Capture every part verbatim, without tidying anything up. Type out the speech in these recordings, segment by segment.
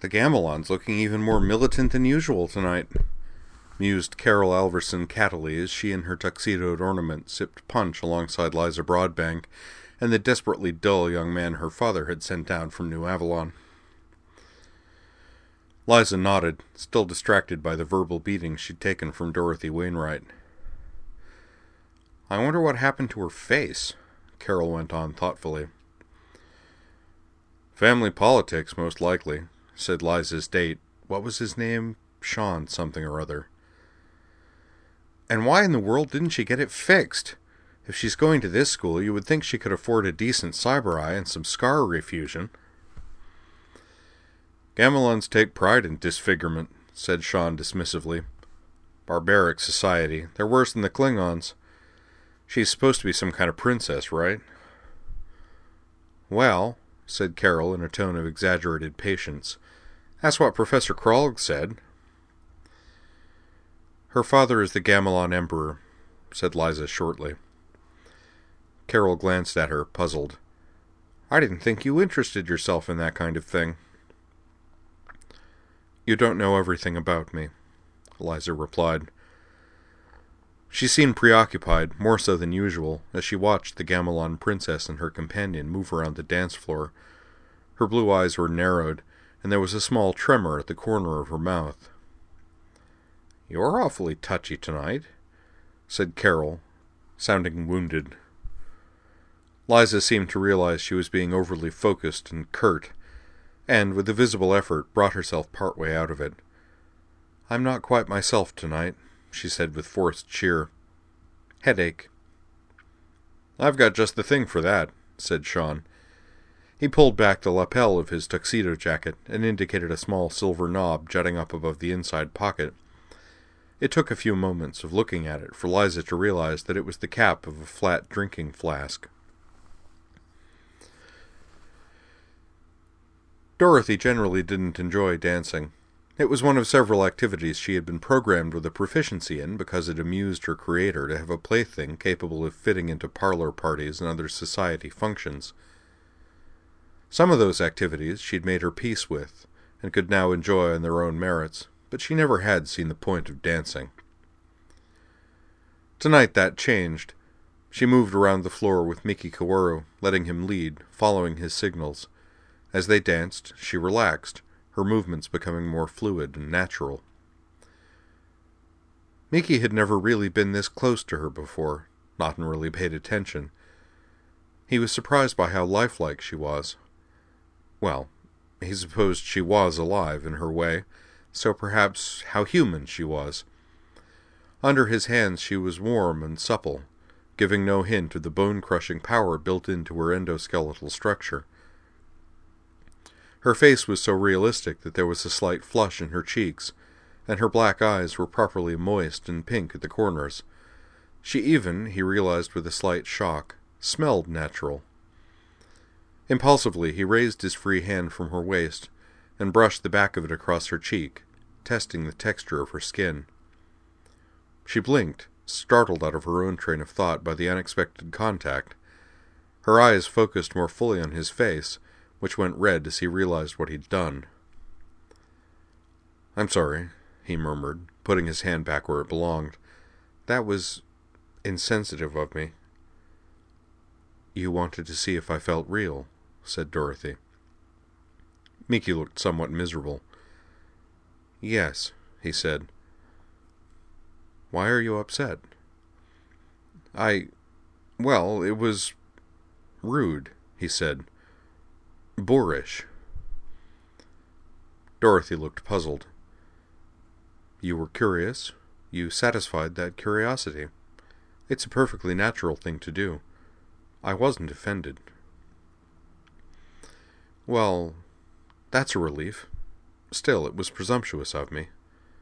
The Gamelon's looking even more militant than usual tonight, mused Carol Alverson cattily as she and her tuxedoed ornament sipped punch alongside Liza Broadbank and the desperately dull young man her father had sent down from New Avalon. Liza nodded, still distracted by the verbal beating she'd taken from Dorothy Wainwright. I wonder what happened to her face, Carol went on thoughtfully. Family politics, most likely, said Liza's date. What was his name? Sean something or other. And why in the world didn't she get it fixed? If she's going to this school, you would think she could afford a decent cyber eye and some scar refusion. Gamelons take pride in disfigurement, said Sean dismissively. Barbaric society. They're worse than the Klingons. She's supposed to be some kind of princess, right? Well, said Carol in a tone of exaggerated patience, that's what Professor Krogh said. Her father is the Gamelon Emperor, said Liza shortly. Carol glanced at her, puzzled. I didn't think you interested yourself in that kind of thing. You don't know everything about me, Liza replied. She seemed preoccupied, more so than usual, as she watched the Gamelon princess and her companion move around the dance floor. Her blue eyes were narrowed, and there was a small tremor at the corner of her mouth. You're awfully touchy tonight, said Carol, sounding wounded. Liza seemed to realize she was being overly focused and curt, and, with a visible effort, brought herself part way out of it. I'm not quite myself tonight, she said with forced cheer. Headache. I've got just the thing for that, said Sean. He pulled back the lapel of his tuxedo jacket and indicated a small silver knob jutting up above the inside pocket. It took a few moments of looking at it for Liza to realize that it was the cap of a flat drinking flask. Dorothy generally didn't enjoy dancing. It was one of several activities she had been programmed with a proficiency in because it amused her creator to have a plaything capable of fitting into parlor parties and other society functions. Some of those activities she'd made her peace with, and could now enjoy on their own merits, but she never had seen the point of dancing. Tonight that changed. She moved around the floor with Miki Kaworu, letting him lead, following his signals. As they danced, she relaxed, her movements becoming more fluid and natural. Miki had never really been this close to her before, not and really paid attention. He was surprised by how lifelike she was. Well, he supposed she was alive in her way, so perhaps how human she was. Under his hands she was warm and supple, giving no hint of the bone-crushing power built into her endoskeletal structure. Her face was so realistic that there was a slight flush in her cheeks, and her black eyes were properly moist and pink at the corners. She even, he realized with a slight shock, smelled natural. Impulsively, he raised his free hand from her waist and brushed the back of it across her cheek, testing the texture of her skin. She blinked, startled out of her own train of thought by the unexpected contact. Her eyes focused more fully on his face, which went red as he realized what he'd done. I'm sorry, he murmured, putting his hand back where it belonged. That was insensitive of me. You wanted to see if I felt real, said Dorothy. Miki looked somewhat miserable. Yes, he said. Why are you upset? I... well, it was rude, he said. Boorish. Dorothy looked puzzled. You were curious. You satisfied that curiosity. It's a perfectly natural thing to do. I wasn't offended. Well, that's a relief. Still, it was presumptuous of me.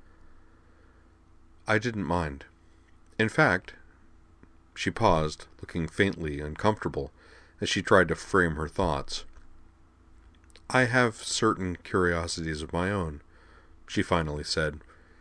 I didn't mind. In fact, she paused, looking faintly uncomfortable, as she tried to frame her thoughts. I have certain curiosities of my own, she finally said.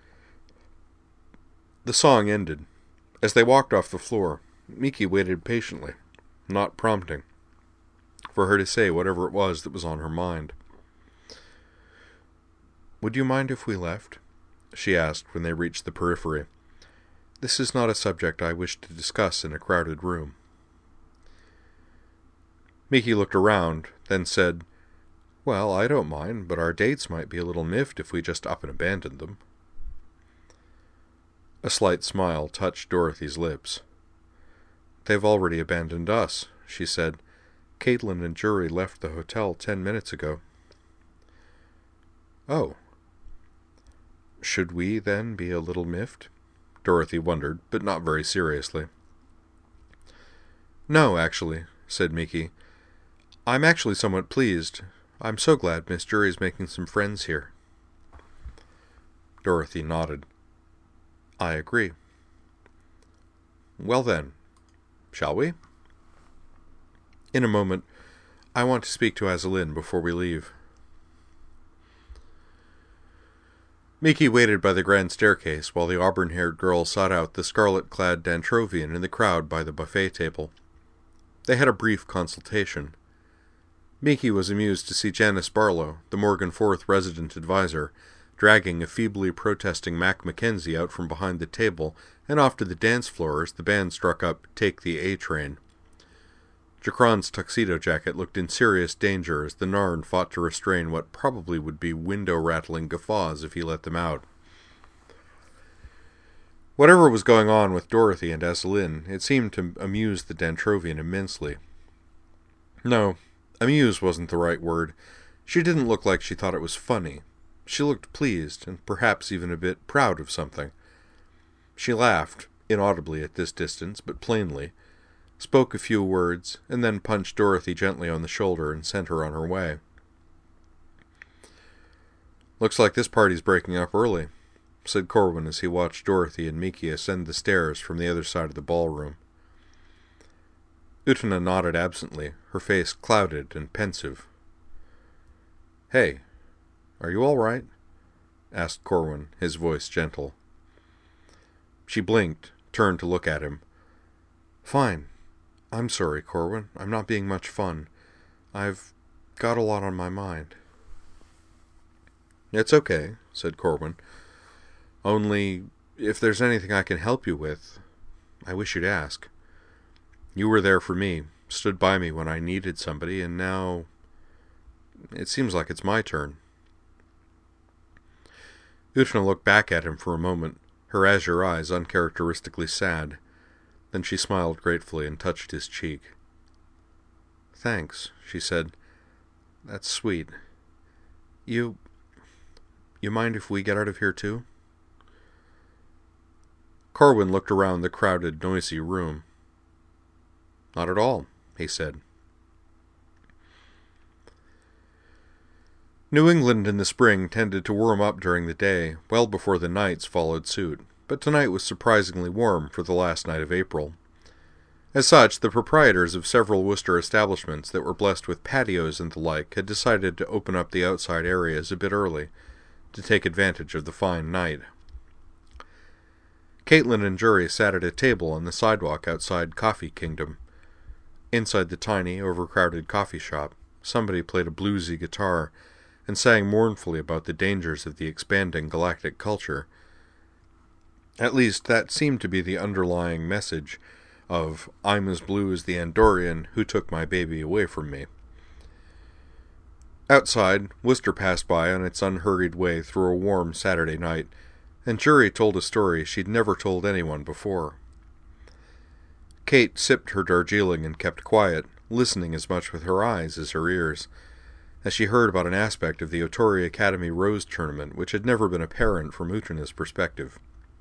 The song ended. As they walked off the floor, Miki waited patiently, not prompting, for her to say whatever it was that was on her mind. "Would you mind if we left?" she asked when they reached the periphery. "This is not a subject I wish to discuss in a crowded room." Miki looked around, then said, "Well, I don't mind, but our dates might be a little miffed if we just up and abandoned them." A slight smile touched Dorothy's lips. "They've already abandoned us," she said. "Caitlin and Jury left the hotel ten minutes ago." "Oh. Should we, then, be a little miffed?" Dorothy wondered, but not very seriously. "No, actually," said Miki. "I'm actually somewhat pleased. I'm so glad Miss Jury's making some friends here." Dorothy nodded. "I agree." "Well then, shall we?" "In a moment. I want to speak to Azalin before we leave." Miki waited by the grand staircase while the auburn-haired girl sought out the scarlet-clad Dantrovian in the crowd by the buffet table. They had a brief consultation. Miki was amused to see Janice Barlow, the Morgan Fourth resident advisor, dragging a feebly protesting Mac Mackenzie out from behind the table and off to the dance floor as the band struck up "Take the A Train." Jakron's tuxedo jacket looked in serious danger as the Narn fought to restrain what probably would be window-rattling guffaws if he let them out. Whatever was going on with Dorothy and Azalin, it seemed to amuse the Dantrovian immensely. No, amuse wasn't the right word. She didn't look like she thought it was funny. She looked pleased, and perhaps even a bit proud of something. She laughed, inaudibly at this distance, but plainly, spoke a few words, and then punched Dorothy gently on the shoulder and sent her on her way. "Looks like this party's breaking up early," said Corwin as he watched Dorothy and Miki ascend the stairs from the other side of the ballroom. Utena nodded absently, her face clouded and pensive. "Hey, are you all right?" asked Corwin, his voice gentle. She blinked, turned to look at him. "Fine. I'm sorry, Corwin. I'm not being much fun. I've got a lot on my mind." "It's okay," said Corwin. "Only, if there's anything I can help you with, I wish you'd ask. You were there for me, stood by me when I needed somebody, and now it seems like it's my turn." Utena looked back at him for a moment, her azure eyes uncharacteristically sad. Then she smiled gratefully and touched his cheek. "Thanks," she said. "That's sweet. You... you mind if we get out of here too?" Corwin looked around the crowded, noisy room. "Not at all," he said. New England in the spring tended to warm up during the day, well before the nights followed suit, but tonight was surprisingly warm for the last night of April. As such, the proprietors of several Worcester establishments that were blessed with patios and the like had decided to open up the outside areas a bit early, to take advantage of the fine night. Caitlin and Jury sat at a table on the sidewalk outside Coffee Kingdom. Inside the tiny, overcrowded coffee shop, somebody played a bluesy guitar and sang mournfully about the dangers of the expanding galactic culture. At least, that seemed to be the underlying message of "I'm as blue as the Andorian who took my baby away from me." Outside, Worcester passed by on its unhurried way through a warm Saturday night, and Jury told a story she'd never told anyone before. Kate sipped her Darjeeling and kept quiet, listening as much with her eyes as her ears, as she heard about an aspect of the Otori Academy Rose Tournament which had never been apparent from Utena's perspective.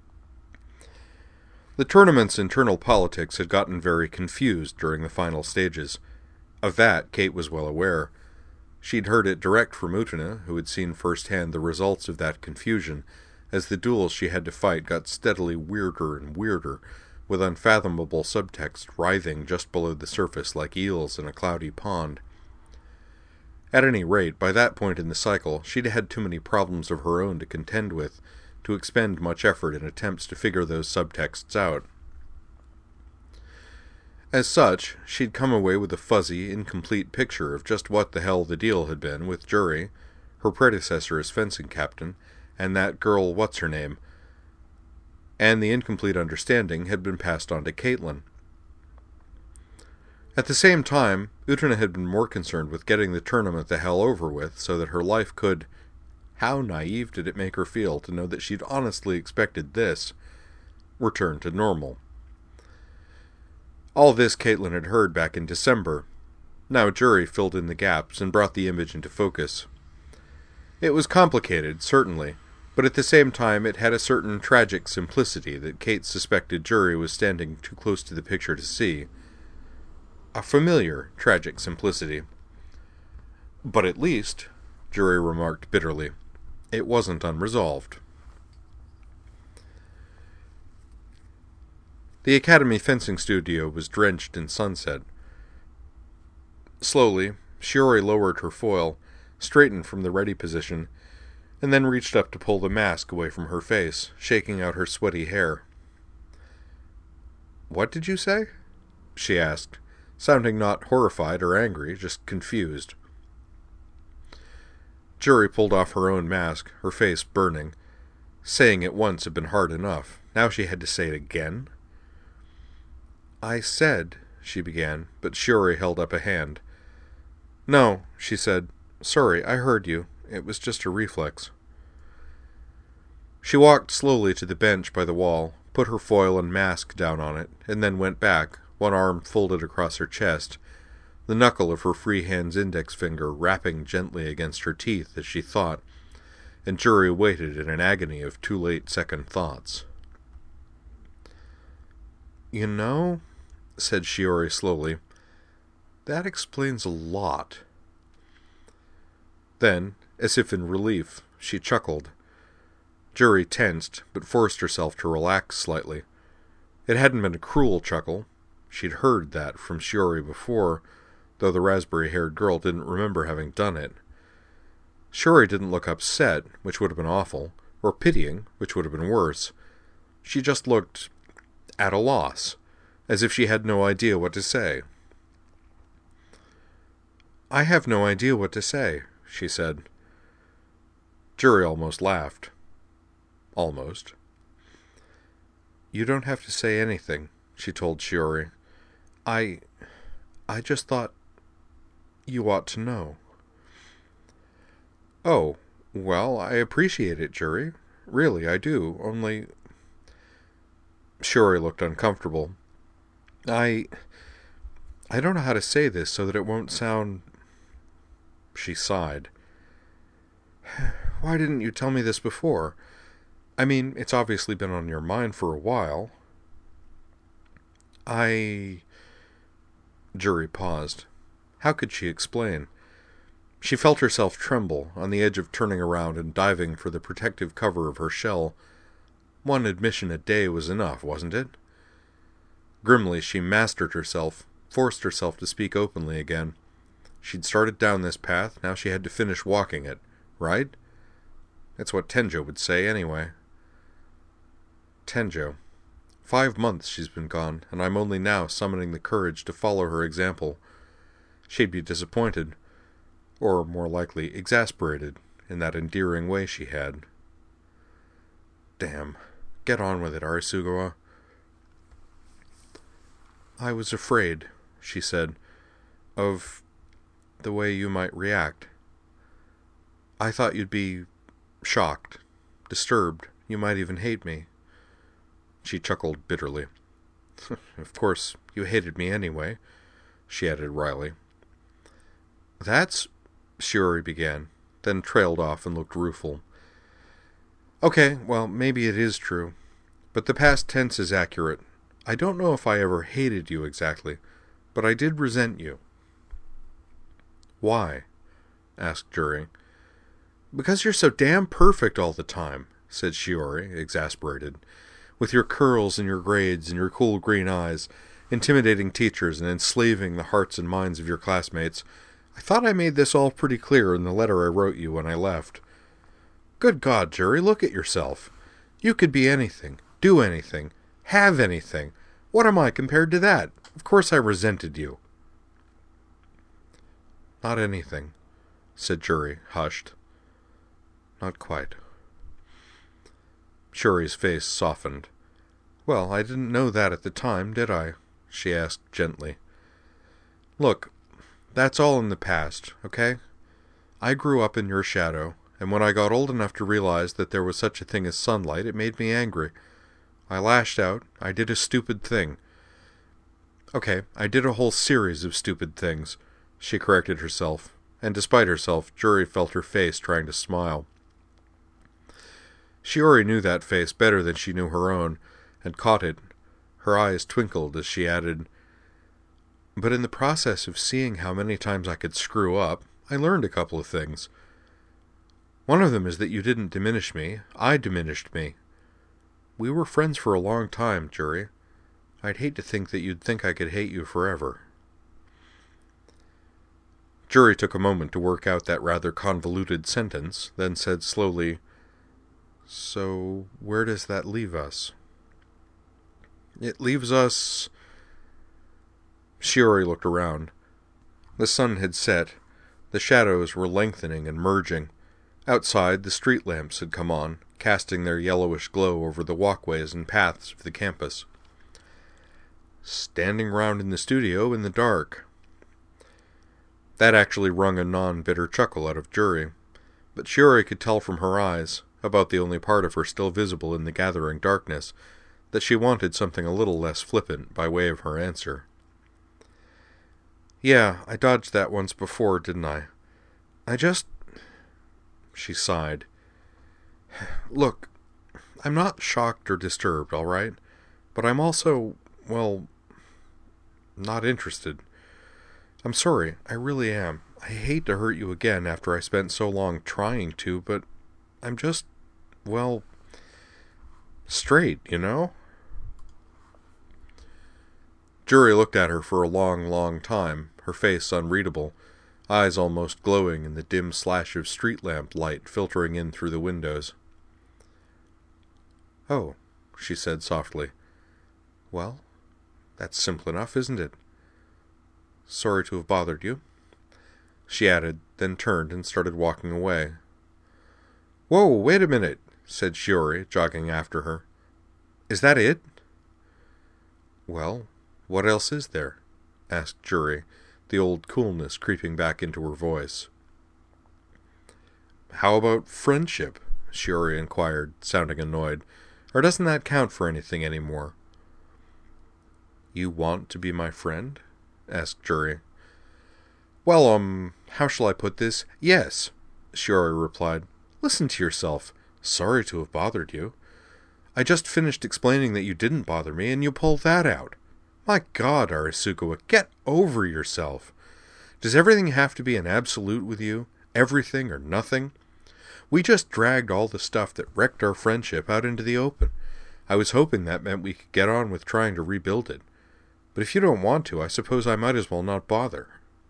The tournament's internal politics had gotten very confused during the final stages. Of that, Kate was well aware. She'd heard it direct from Utena, who had seen firsthand the results of that confusion, as the duels she had to fight got steadily weirder and weirder, with unfathomable subtext writhing just below the surface like eels in a cloudy pond. At any rate, by that point in the cycle, she'd had too many problems of her own to contend with, to expend much effort in attempts to figure those subtexts out. As such, she'd come away with a fuzzy, incomplete picture of just what the hell the deal had been with Jury, her predecessor as fencing captain, and that girl what's-her-name, and the incomplete understanding had been passed on to Caitlin. At the same time, Utena had been more concerned with getting the tournament the hell over with so that her life could... How naive did it make her feel to know that she'd honestly expected this... return to normal. All this Caitlin had heard back in December. Now Juri filled in the gaps and brought the image into focus. It was complicated, certainly, but at the same time it had a certain tragic simplicity that Kate suspected Juri was standing too close to the picture to see. A familiar, tragic simplicity. But at least, Juri remarked bitterly, it wasn't unresolved. The Academy fencing studio was drenched in sunset. Slowly, Shiori lowered her foil, straightened from the ready position, and then reached up to pull the mask away from her face, shaking out her sweaty hair. "What did you say?" she asked, sounding not horrified or angry, just confused. Juri pulled off her own mask, her face burning. Saying it once had been hard enough. Now she had to say it again. "I said," she began, but Shiori held up a hand. "No," she said. "Sorry, I heard you. It was just a reflex." She walked slowly to the bench by the wall, put her foil and mask down on it, and then went back, one arm folded across her chest, the knuckle of her free hand's index finger rapping gently against her teeth as she thought, and Juri waited in an agony of too late second thoughts. "You know," said Shiori slowly, "that explains a lot." Then, as if in relief, she chuckled. Juri tensed, but forced herself to relax slightly. It hadn't been a cruel chuckle. She'd heard that from Shiori before, though the raspberry-haired girl didn't remember having done it. Shiori didn't look upset, which would have been awful, or pitying, which would have been worse. She just looked at a loss, as if she had no idea what to say. "I have no idea what to say," she said. Juri almost laughed. Almost. "You don't have to say anything," she told Shiori. I... I just thought you ought to know." "Oh, well, I appreciate it, Juri. Really, I do. Only..." Shiori looked uncomfortable. I... I don't know how to say this so that it won't sound... She sighed. "Why didn't you tell me this before? I mean, it's obviously been on your mind for a while." I... Juri paused. How could she explain? She felt herself tremble, on the edge of turning around and diving for the protective cover of her shell. One admission a day was enough, wasn't it? Grimly, she mastered herself, forced herself to speak openly again. She'd started down this path, now she had to finish walking it, right? That's what Tenjo would say, anyway. Tenjo. Five months she's been gone, and I'm only now summoning the courage to follow her example. She'd be disappointed, or more likely exasperated, in that endearing way she had. Damn. Get on with it, Arisugawa. "I was afraid," she said, "of the way you might react. I thought you'd be shocked, disturbed. You might even hate me." She chuckled bitterly. "Of course, you hated me anyway," she added wryly. "That's..." Shiori began, then trailed off and looked rueful. "Okay, well, maybe it is true. But the past tense is accurate. I don't know if I ever hated you exactly, but I did resent you." "Why?" asked Juri. "Because you're so damn perfect all the time," said Shiori, exasperated. "With your curls and your grades and your cool green eyes, intimidating teachers and enslaving the hearts and minds of your classmates. I thought I made this all pretty clear in the letter I wrote you when I left. Good God, Juri, look at yourself. You could be anything, do anything, have anything. What am I compared to that? Of course I resented you." "Not anything," said Juri, hushed. not quite. Shiori's face softened. Well, I didn't know that at the time, did I? She asked gently. Look, that's all in the past, okay? I grew up in your shadow, and when I got old enough to realize that there was such a thing as sunlight, it made me angry. I lashed out. I did a stupid thing. Okay, I did a whole series of stupid things. She corrected herself, and despite herself, Juri felt her face trying to smile. Shiori knew that face better than she knew her own, and caught it. Her eyes twinkled as she added, But in the process of seeing how many times I could screw up, I learned a couple of things. One of them is that you didn't diminish me. I diminished me. We were friends for a long time, Juri. I'd hate to think that you'd think I could hate you forever. Juri took a moment to work out that rather convoluted sentence, then said slowly, So where does that leave us? It leaves us... Shiori looked around. The sun had set. The shadows were lengthening and merging. Outside, the street lamps had come on, casting their yellowish glow over the walkways and paths of the campus. Standing round in the studio in the dark. That actually wrung a non-bitter chuckle out of Juri, but Shiori could tell from her eyes, about the only part of her still visible in the gathering darkness, that she wanted something a little less flippant by way of her answer. Yeah, I dodged that once before, didn't I? I just... She sighed. Look, I'm not shocked or disturbed, all right? But I'm also, well, not interested. I'm sorry, I really am. I hate to hurt you again after I spent so long trying to, but I'm just, well, straight, you know? Juri looked at her for a long, long time, her face unreadable, eyes almost glowing in the dim slash of street lamp light filtering in through the windows. Oh, she said softly. Well, that's simple enough, isn't it? Sorry to have bothered you. She added, then turned and started walking away. Whoa, wait a minute, said Shiori, jogging after her. Is that it? Well, what else is there? Asked Juri, the old coolness creeping back into her voice. How about friendship? Shiori inquired, sounding annoyed. Or doesn't that count for anything anymore? You want to be my friend? Asked Juri. Well, um, how shall I put this? Yes, Shiori replied. Listen to yourself. Sorry to have bothered you. I just finished explaining that you didn't bother me, and you pull that out. My God, Arisugawa, get over yourself. Does everything have to be an absolute with you? Everything or nothing? We just dragged all the stuff that wrecked our friendship out into the open. I was hoping that meant we could get on with trying to rebuild it. But if you don't want to, I suppose I might as well not bother.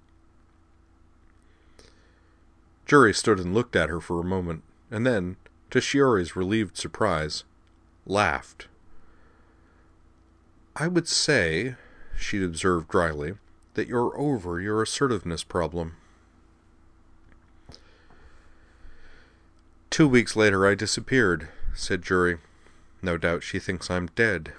Juri stood and looked at her for a moment, and then, to Shiori's relieved surprise, laughed. I would say, she'd observed dryly, that you're over your assertiveness problem. Two weeks later I disappeared, said Juri. No doubt she thinks I'm dead.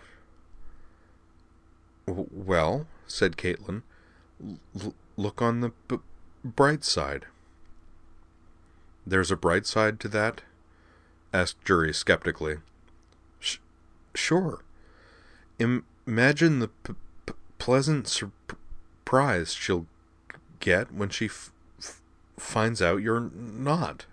Well, said Caitlin, l- look on the b- bright side. There's a bright side to that? Asked Juri skeptically. Sh- sure. Im- imagine the p- p- pleasant surprise she'll get when she f- f- finds out you're not.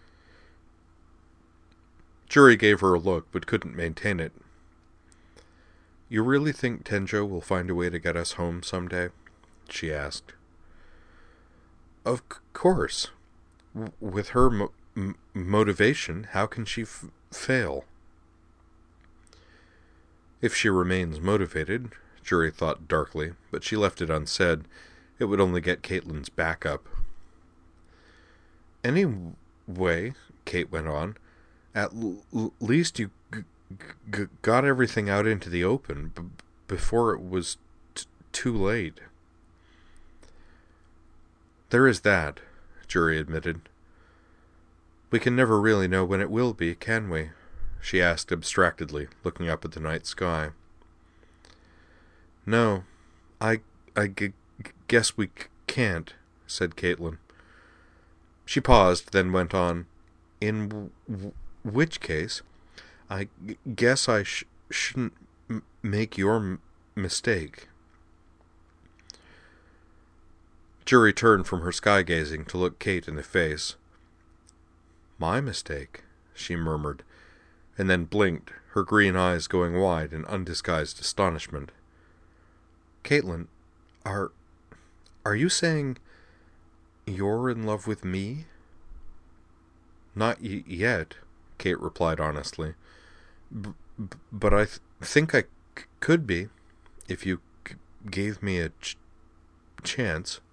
Juri gave her a look, but couldn't maintain it. You really think Tenjo will find a way to get us home someday? She asked. Of c- course. W- with her mo- m- motivation, how can she f- fail? If she remains motivated, Juri thought darkly, but she left it unsaid. It would only get Caitlin's back up. Anyway, Kate went on, at l- least you g- g- got everything out into the open b- before it was t- too late. There is that, Juri admitted. We can never really know when it will be, can we? She asked abstractedly, looking up at the night sky. No, I, I g- guess we c- can't, said Caitlin. She paused, then went on. In w- w- which case, I g- guess I sh- shouldn't m- make your m- mistake. Jury turned from her sky-gazing to look Kate in the face. My mistake, she murmured, and then blinked, her green eyes going wide in undisguised astonishment. Caitlin, are... are you saying you're in love with me? Not y- yet, Kate replied honestly. B- b- but I th- think I c- could be, if you c- gave me a ch- chance.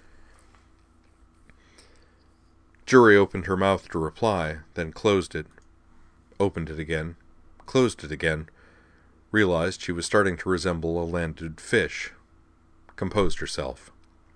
Jury opened her mouth to reply, then closed it, opened it again, closed it again, realized she was starting to resemble a landed fish, composed herself.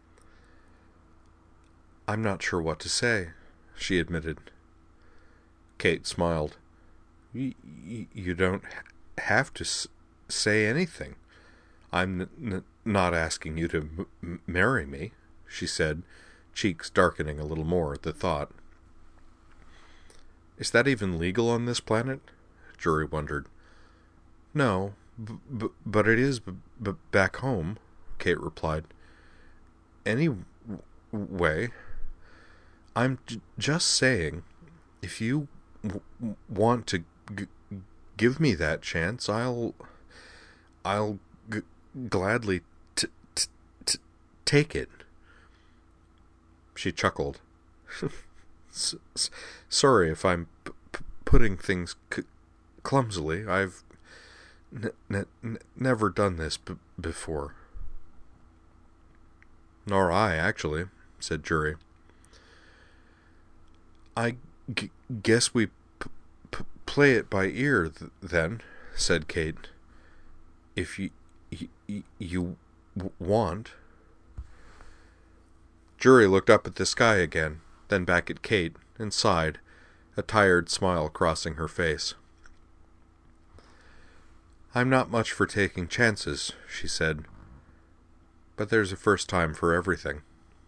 I'm not sure what to say, she admitted. Kate smiled. Y- y- you don't have to s- say anything. I'm n- n- not asking you to m- marry me, she said, cheeks darkening a little more at the thought. Is that even legal on this planet? Jury wondered. No, b- b- but it is b- b- back home, Kate replied. Anyway, I'm j- just saying, if you w- want to g- give me that chance, I'll, I'll g- gladly t- t- t- take it. She chuckled. S- s- sorry if I'm p- p- putting things c- clumsily. I've n- n- n- never done this b- before. Nor I, actually, said Jury. I g- guess we p- p- play it by ear, th- then, said Kate. If you, y- you w- want. Jury looked up at the sky again, then back at Kate, and sighed, a tired smile crossing her face. I'm not much for taking chances, she said. But there's a first time for everything.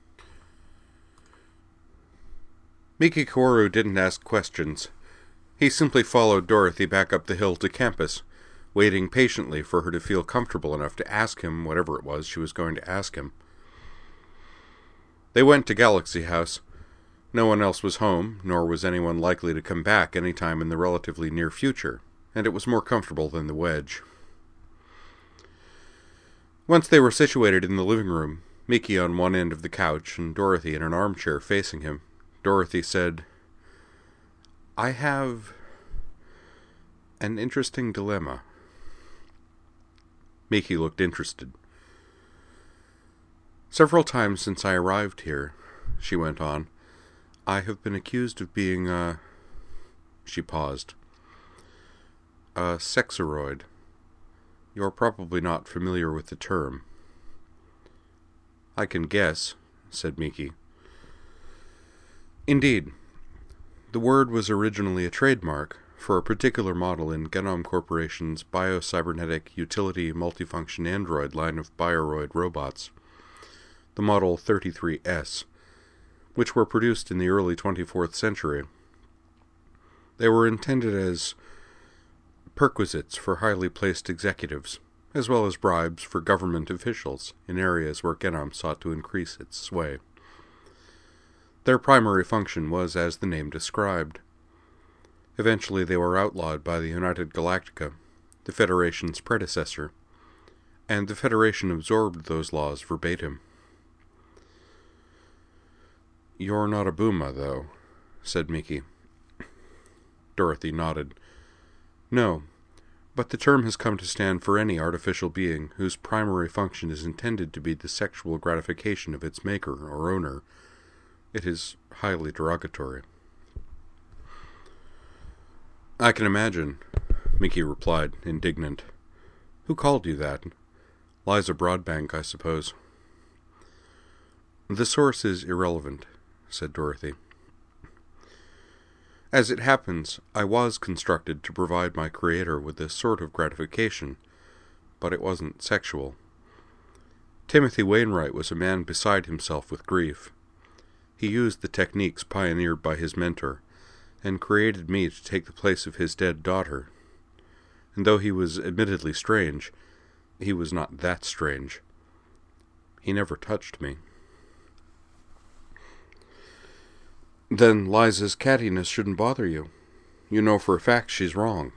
Mikikoru didn't ask questions. He simply followed Dorothy back up the hill to campus, waiting patiently for her to feel comfortable enough to ask him whatever it was she was going to ask him. They went to Galaxy House. No one else was home, nor was anyone likely to come back any time in the relatively near future, and it was more comfortable than the Wedge. Once they were situated in the living room, Miki on one end of the couch and Dorothy in an armchair facing him, Dorothy said, I have an interesting dilemma. Miki looked interested. Several times since I arrived here, she went on, I have been accused of being a... She paused. A sexoroid. You're probably not familiar with the term. I can guess, said Miki. Indeed. The word was originally a trademark for a particular model in Genom Corporation's Biocybernetic Utility Multifunction Android line of Bioroid robots, the Model thirty-three S, which were produced in the early twenty-fourth century. They were intended as perquisites for highly placed executives, as well as bribes for government officials in areas where Genom sought to increase its sway. Their primary function was as the name described. Eventually they were outlawed by the United Galactica, the Federation's predecessor, and the Federation absorbed those laws verbatim. You're not a Buma, though, said Miki. Dorothy nodded. No, but the term has come to stand for any artificial being whose primary function is intended to be the sexual gratification of its maker or owner. It is highly derogatory. I can imagine, Miki replied, indignant. Who called you that? Liza Broadbank, I suppose. The source is irrelevant, said Dorothy. As it happens, I was constructed to provide my creator with this sort of gratification, but it wasn't sexual. Timothy Wainwright was a man beside himself with grief. He used the techniques pioneered by his mentor, and created me to take the place of his dead daughter. And though he was admittedly strange, he was not that strange. He never touched me. Then Liza's cattiness shouldn't bother you. You know for a fact she's wrong.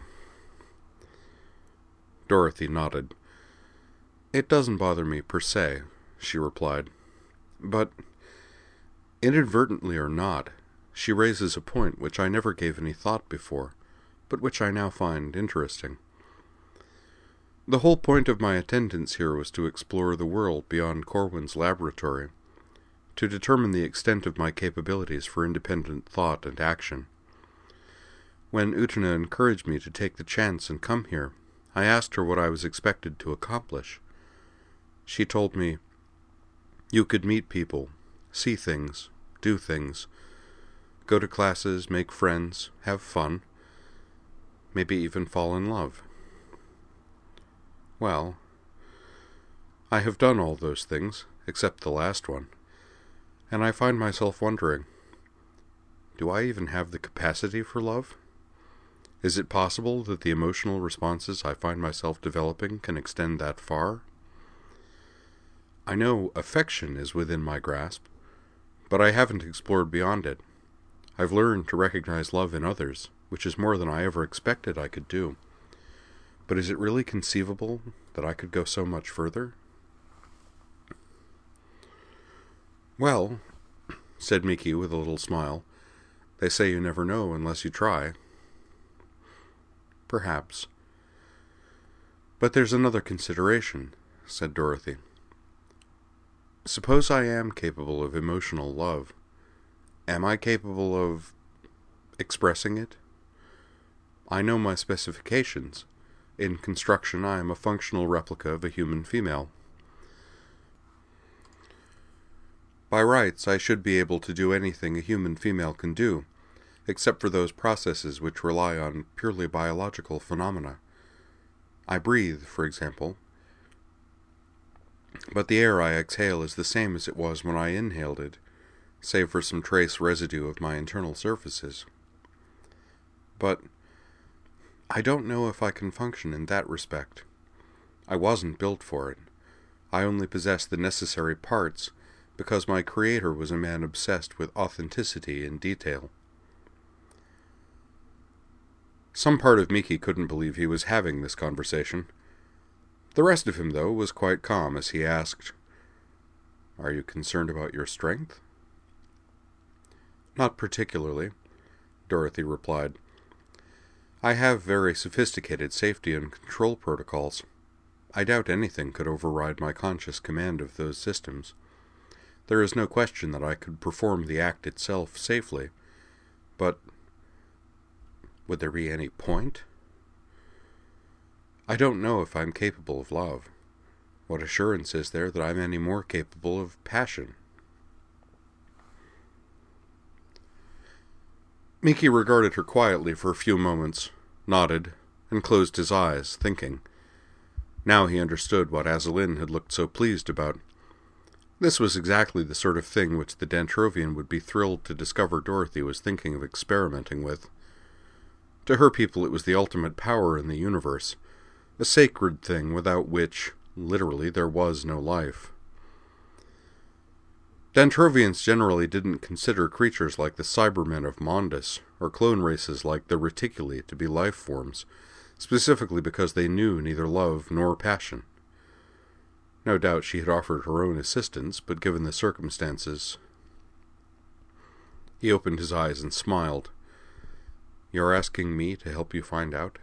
Dorothy nodded. It doesn't bother me per se, she replied. But, inadvertently or not, she raises a point which I never gave any thought before, but which I now find interesting. The whole point of my attendance here was to explore the world beyond Corwin's laboratory, to determine the extent of my capabilities for independent thought and action. When Utena encouraged me to take the chance and come here, I asked her what I was expected to accomplish. She told me, you could meet people, see things, do things, go to classes, make friends, have fun, maybe even fall in love. Well, I have done all those things, except the last one, and I find myself wondering, do I even have the capacity for love? Is it possible that the emotional responses I find myself developing can extend that far? I know affection is within my grasp, but I haven't explored beyond it. I've learned to recognize love in others, which is more than I ever expected I could do. But is it really conceivable that I could go so much further? Well, said Miki with a little smile, they say you never know unless you try. Perhaps. But there's another consideration, said Dorothy. Suppose I am capable of emotional love. Am I capable of expressing it? I know my specifications. In construction, I am a functional replica of a human female. By rights, I should be able to do anything a human female can do, except for those processes which rely on purely biological phenomena. I breathe, for example, but the air I exhale is the same as it was when I inhaled it, save for some trace residue of my internal surfaces. But I don't know if I can function in that respect. I wasn't built for it. I only possess the necessary parts because my creator was a man obsessed with authenticity and detail. Some part of Miki couldn't believe he was having this conversation. The rest of him, though, was quite calm as he asked, "Are you concerned about your strength?" "Not particularly," Dorothy replied. "I have very sophisticated safety and control protocols. I doubt anything could override my conscious command of those systems. There is no question that I could perform the act itself safely, but would there be any point? I don't know if I'm capable of love. What assurance is there that I'm any more capable of passion?" Miki regarded her quietly for a few moments, nodded, and closed his eyes, thinking. Now he understood what Azalin had looked so pleased about. This was exactly the sort of thing which the Dantrovian would be thrilled to discover Dorothy was thinking of experimenting with. To her people it was the ultimate power in the universe, a sacred thing without which, literally, there was no life. Dantrovians generally didn't consider creatures like the Cybermen of Mondus, or clone races like the Reticuli to be life forms, specifically because they knew neither love nor passion. No doubt she had offered her own assistance, but given the circumstances... He opened his eyes and smiled. "You're asking me to help you find out?"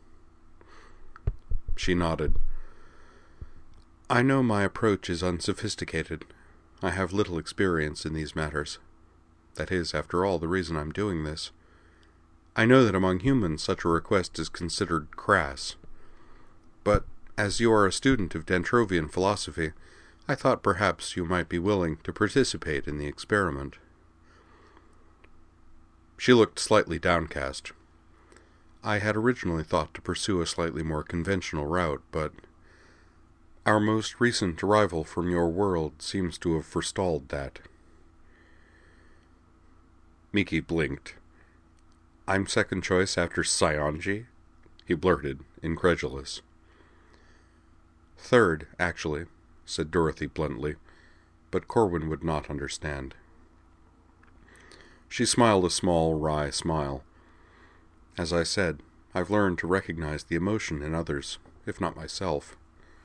She nodded. "I know my approach is unsophisticated. I have little experience in these matters. That is, after all, the reason I'm doing this. I know that among humans such a request is considered crass. But as you are a student of Dantrovian philosophy, I thought perhaps you might be willing to participate in the experiment." She looked slightly downcast. I had originally thought to pursue a slightly more conventional route, but our most recent arrival from your world seems to have forestalled that. Miki blinked. I'm second choice after Saionji? He blurted, incredulous. Third, actually, said Dorothy bluntly, but Corwin would not understand. She smiled a small, wry smile. As I said, I've learned to recognize the emotion in others, if not myself.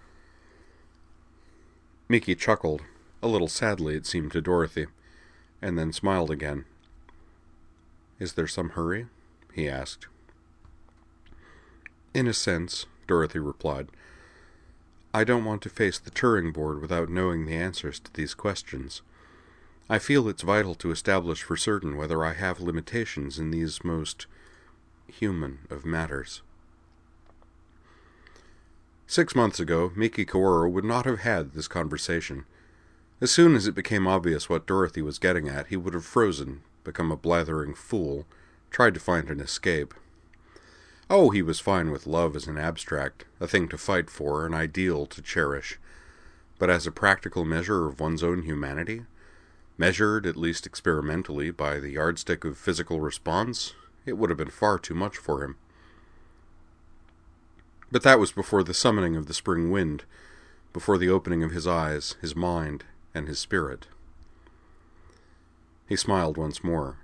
Miki chuckled, a little sadly it seemed to Dorothy, and then smiled again. Is there some hurry? He asked. In a sense, Dorothy replied. I don't want to face the Turing board without knowing the answers to these questions. I feel it's vital to establish for certain whether I have limitations in these most human of matters. Six months ago, Miki Kaoru would not have had this conversation. As soon as it became obvious what Dorothy was getting at, he would have frozen, become a blathering fool, tried to find an escape. Oh, he was fine with love as an abstract, a thing to fight for, an ideal to cherish. But as a practical measure of one's own humanity, measured, at least experimentally, by the yardstick of physical response, it would have been far too much for him. But that was before the summoning of the spring wind, before the opening of his eyes, his mind, and his spirit. He smiled once more.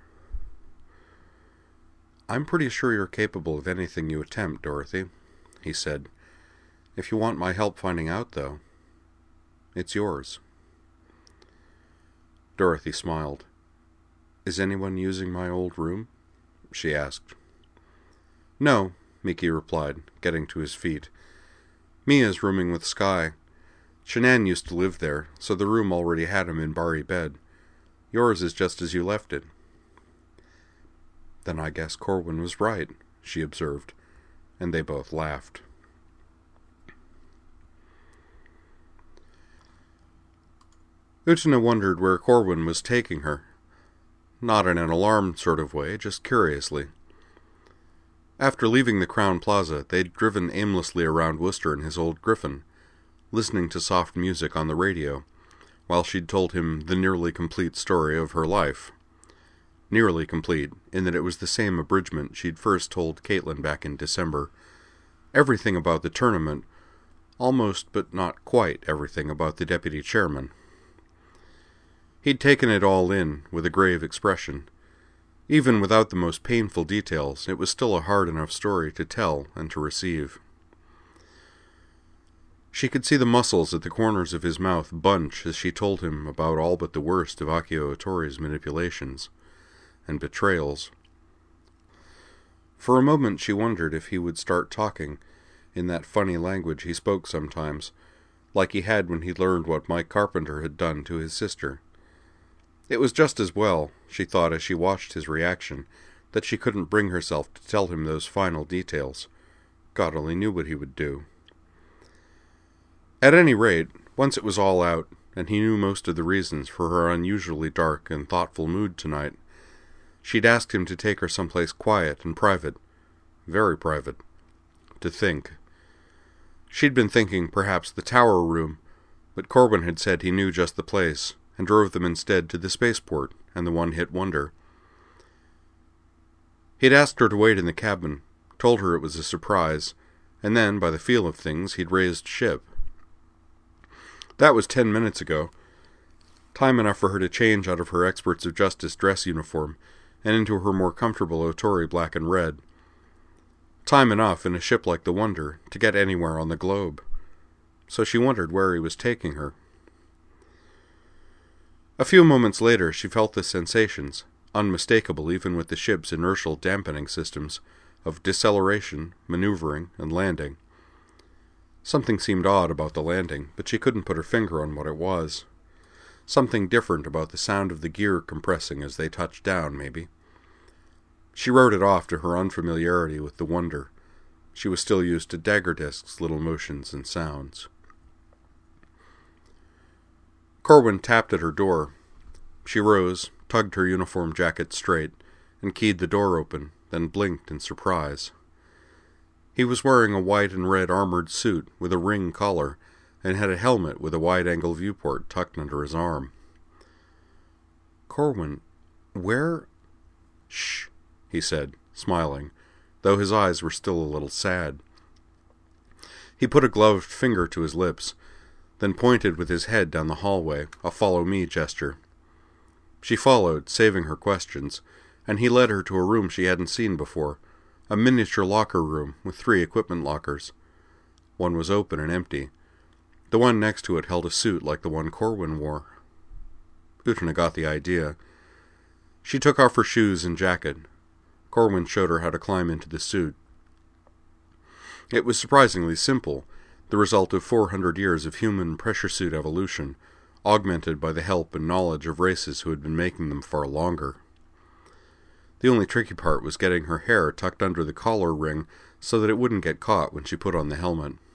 I'm pretty sure you're capable of anything you attempt, Dorothy, he said. If you want my help finding out, though, it's yours. Dorothy smiled. Is anyone using my old room? She asked. No, Miki replied, getting to his feet. Mia's rooming with Sky. Shanann used to live there, so the room already had him in Bari bed. Yours is just as you left it. Then I guess Corwin was right, she observed, and they both laughed. Utena wondered where Corwin was taking her. Not in an alarmed sort of way, just curiously. After leaving the Crown Plaza, they'd driven aimlessly around Worcester in his old Griffin, listening to soft music on the radio, while she'd told him the nearly complete story of her life. Nearly complete, in that it was the same abridgment she'd first told Caitlin back in December. Everything about the tournament, almost but not quite everything about the deputy chairman. He'd taken it all in, with a grave expression. Even without the most painful details, it was still a hard enough story to tell and to receive. She could see the muscles at the corners of his mouth bunch as she told him about all but the worst of Akio Otori's manipulations and betrayals. For a moment she wondered if he would start talking in that funny language he spoke sometimes, like he had when he learned what Mike Carpenter had done to his sister. It was just as well, she thought as she watched his reaction, that she couldn't bring herself to tell him those final details. God only knew what he would do. At any rate, once it was all out, and he knew most of the reasons for her unusually dark and thoughtful mood tonight, she'd asked him to take her someplace quiet and private, very private, to think. She'd been thinking perhaps the tower room, but Corwin had said he knew just the place, and drove them instead to the spaceport and the one-hit wonder. He'd asked her to wait in the cabin, told her it was a surprise, and then, by the feel of things, he'd raised ship. That was ten minutes ago. Time enough for her to change out of her Experts of Justice dress uniform and into her more comfortable Otori black and red. Time enough, in a ship like the Wonder, to get anywhere on the globe. So she wondered where he was taking her. A few moments later she felt the sensations, unmistakable even with the ship's inertial dampening systems, of deceleration, maneuvering, and landing. Something seemed odd about the landing, but she couldn't put her finger on what it was. Something different about the sound of the gear compressing as they touched down, maybe. She wrote it off to her unfamiliarity with the Wonder. She was still used to Dagger Disc's little motions and sounds. Corwin tapped at her door. She rose, tugged her uniform jacket straight, and keyed the door open, then blinked in surprise. He was wearing a white and red armored suit with a ring collar, and had a helmet with a wide-angle viewport tucked under his arm. "Corwin, where—" "Shh," he said, smiling, though his eyes were still a little sad. He put a gloved finger to his lips, then pointed with his head down the hallway, a follow-me gesture. She followed, saving her questions, and he led her to a room she hadn't seen before, a miniature locker room with three equipment lockers. One was open and empty. The one next to it held a suit like the one Corwin wore. Utena got the idea. She took off her shoes and jacket. Corwin showed her how to climb into the suit. It was surprisingly simple, the result of four hundred years of human pressure suit evolution, augmented by the help and knowledge of races who had been making them far longer. The only tricky part was getting her hair tucked under the collar ring so that it wouldn't get caught when she put on the helmet.